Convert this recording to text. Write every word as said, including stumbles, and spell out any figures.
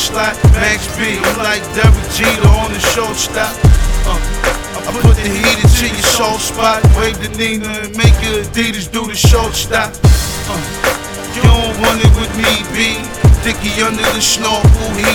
slot. Max B, I'm like Derek Jeter on the short stop. Uh, I put the heat into your soft spot. Wave the Nina and make your Adidas do the short stop. Uh, you don't want it with me, B. Dicky under the snorkel, he